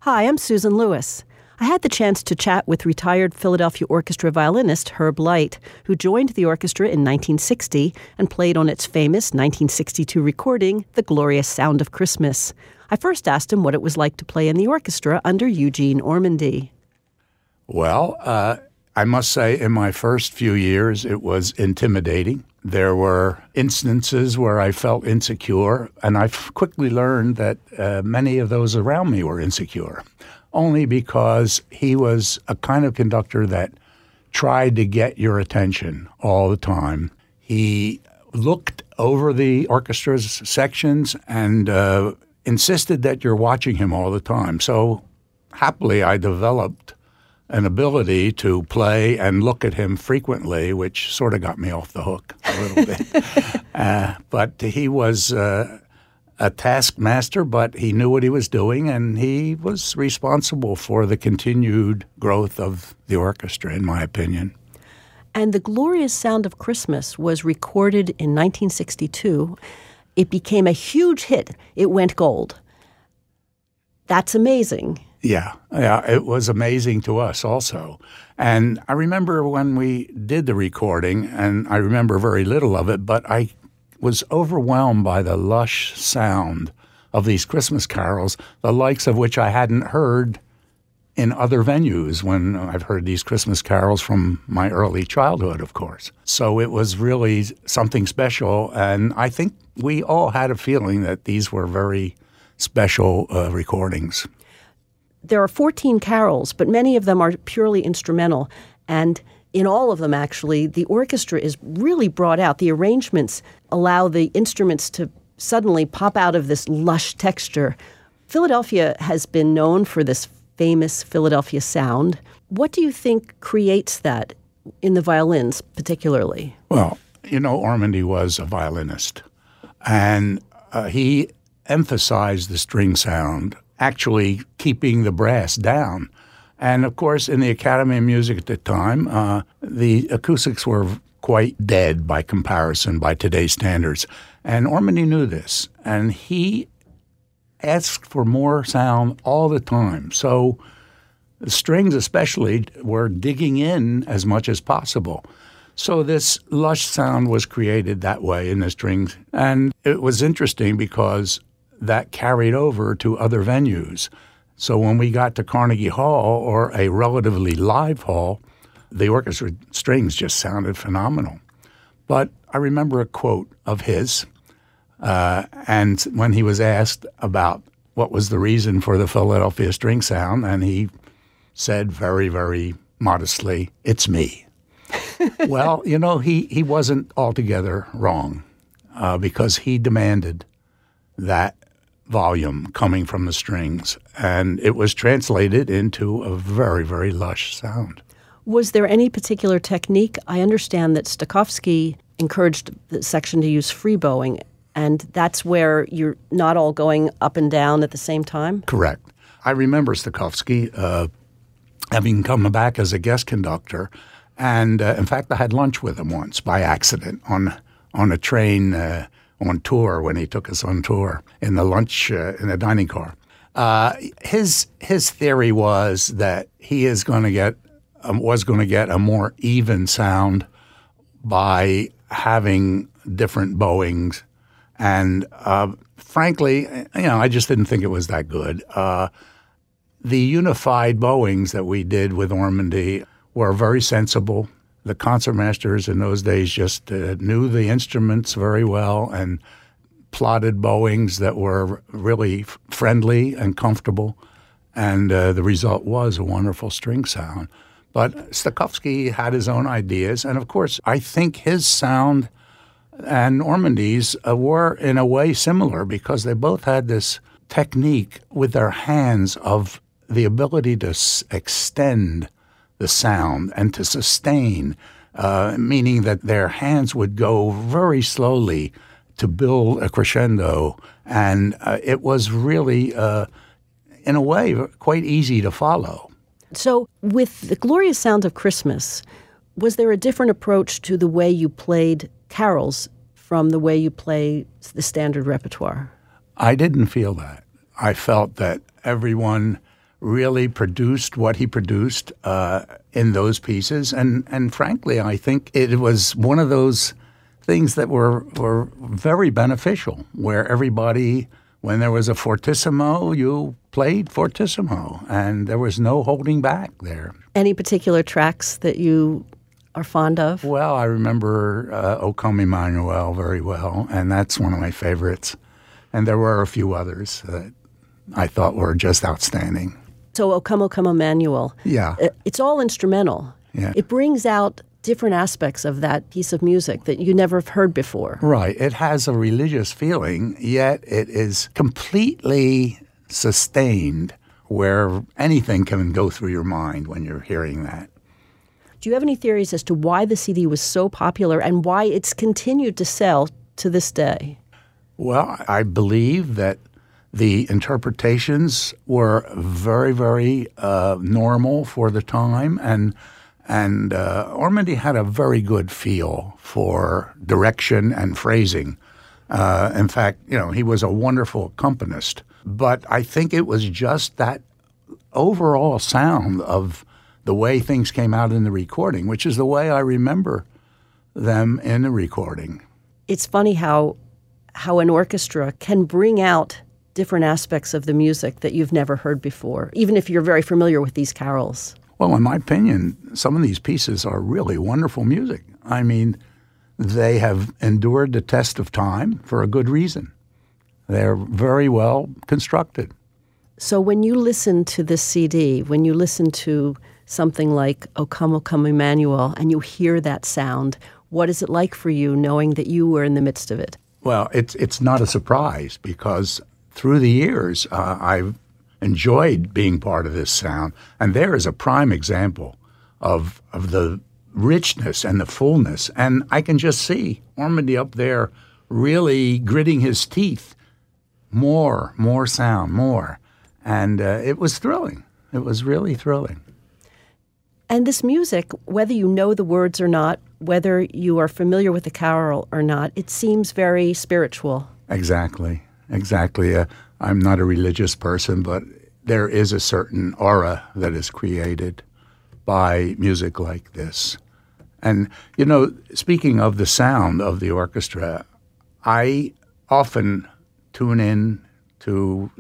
Hi, I'm Susan Lewis. I had the chance to chat with retired Philadelphia Orchestra violinist Herb Light, who joined the orchestra in 1960 and played on its famous 1962 recording, The Glorious Sound of Christmas. I first asked him what it was like to play in the orchestra under Eugene Ormandy. Well, I must say in my first few years it was intimidating. There were instances where I felt insecure, and I quickly learned that many of those around me were insecure, only because he was a kind of conductor that tried to get your attention all the time. He looked over the orchestra's sections and insisted that you're watching him all the time. So happily, I developed an ability to play and look at him frequently, which sort of got me off the hook a little bit. But he was a taskmaster, but he knew what he was doing, and he was responsible for the continued growth of the orchestra, in my opinion. And The Glorious Sound of Christmas was recorded in 1962. It became a huge hit. It went gold. That's amazing. Yeah, it was amazing to us also. And I remember when we did the recording, and I remember very little of it, but I was overwhelmed by the lush sound of these Christmas carols, the likes of which I hadn't heard in other venues when I've heard these Christmas carols from my early childhood, of course. So it was really something special, and I think we all had a feeling that these were very special recordings. There are 14 carols, but many of them are purely instrumental. And in all of them, actually, the orchestra is really brought out. The arrangements allow the instruments to suddenly pop out of this lush texture. Philadelphia has been known for this famous Philadelphia sound. What do you think creates that in the violins particularly? Well, Ormandy was a violinist, and he emphasized the string sound, actually keeping the brass down. And, of course, in the Academy of Music at the time, the acoustics were quite dead by comparison by today's standards. And Ormandy knew this, and he asked for more sound all the time. So the strings especially were digging in as much as possible. So this lush sound was created that way in the strings. And it was interesting because that carried over to other venues. So when we got to Carnegie Hall or a relatively live hall, the orchestra strings just sounded phenomenal. But I remember a quote of his, and when he was asked about what was the reason for the Philadelphia string sound, and he said very, very modestly, "It's me." Well, he wasn't altogether wrong because he demanded that volume coming from the strings, and it was translated into a very, very lush sound. Was there any particular technique? I understand that Stokowski encouraged the section to use free bowing, and that's where you're not all going up and down at the same time? Correct. I remember Stokowski having come back as a guest conductor, and in fact, I had lunch with him once by accident on a train on tour when he took us on tour in the lunch in the dining car. His theory was that he was going to get a more even sound by having different bowings, and frankly, I just didn't think it was that good. The unified bowings that we did with Ormandy were very sensible. The concertmasters in those days just knew the instruments very well and plotted bowings that were really friendly and comfortable, and the result was a wonderful string sound. But Stokowski had his own ideas, and of course, I think his sound and Ormandy's were in a way similar because they both had this technique with their hands of the ability to extend the sound and to sustain, meaning that their hands would go very slowly to build a crescendo. And it was really, in a way, quite easy to follow. So with The Glorious Sound of Christmas, was there a different approach to the way you played carols from the way you play the standard repertoire? I didn't feel that. I felt that everyone really produced what he produced in those pieces. And frankly, I think it was one of those things that were very beneficial, where everybody, when there was a fortissimo, you played fortissimo, and there was no holding back there. Any particular tracks that you are fond of? Well, I remember O Come Emmanuel very well, and that's one of my favorites. And there were a few others that I thought were just outstanding. So O Come Emmanuel. Yeah. It's all instrumental. Yeah. It brings out different aspects of that piece of music that you never have heard before. Right. It has a religious feeling, yet it is completely sustained, where anything can go through your mind when you're hearing that. Do you have any theories as to why the CD was so popular and why it's continued to sell to this day? Well, I believe that the interpretations were very, very normal for the time, and Ormandy had a very good feel for direction and phrasing. In fact, he was a wonderful accompanist. But I think it was just that overall sound of the way things came out in the recording, which is the way I remember them in the recording. It's funny how an orchestra can bring out different aspects of the music that you've never heard before, even if you're very familiar with these carols. Well, in my opinion, some of these pieces are really wonderful music. I mean, they have endured the test of time for a good reason. They're very well constructed. So when you listen to this CD, when you listen to something like O Come Emmanuel, and you hear that sound, what is it like for you knowing that you were in the midst of it? Well, it's not a surprise, because through the years, I've enjoyed being part of this sound. And there is a prime example of the richness and the fullness. And I can just see Ormandy up there really gritting his teeth. More sound, more. And it was thrilling. It was really thrilling. And this music, whether you know the words or not, whether you are familiar with the carol or not, it seems very spiritual. Exactly. I'm not a religious person, but there is a certain aura that is created by music like this. And, speaking of the sound of the orchestra, I often tune in to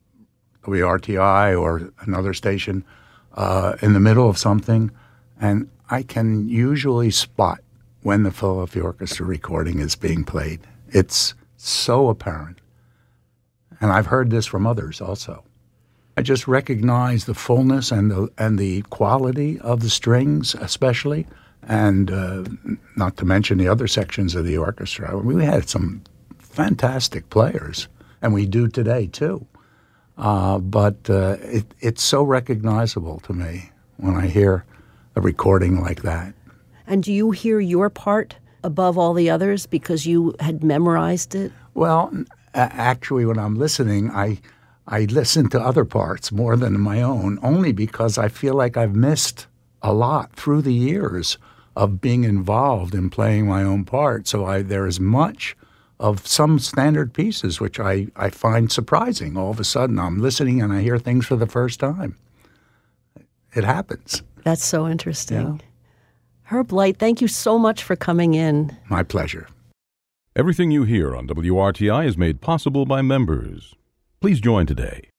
WRTI or another station in the middle of something, and I can usually spot when the Philadelphia Orchestra recording is being played. It's so apparent. And I've heard this from others also. I just recognize the fullness and the quality of the strings especially, and not to mention the other sections of the orchestra. We had some fantastic players, and we do today too. But it's so recognizable to me when I hear a recording like that. And do you hear your part above all the others because you had memorized it? Well, actually, when I'm listening, I listen to other parts more than my own, only because I feel like I've missed a lot through the years of being involved in playing my own part. So there is much of some standard pieces which I find surprising. All of a sudden, I'm listening and I hear things for the first time. It happens. That's so interesting. Yeah. Herb Light, thank you so much for coming in. My pleasure. Everything you hear on WRTI is made possible by members. Please join today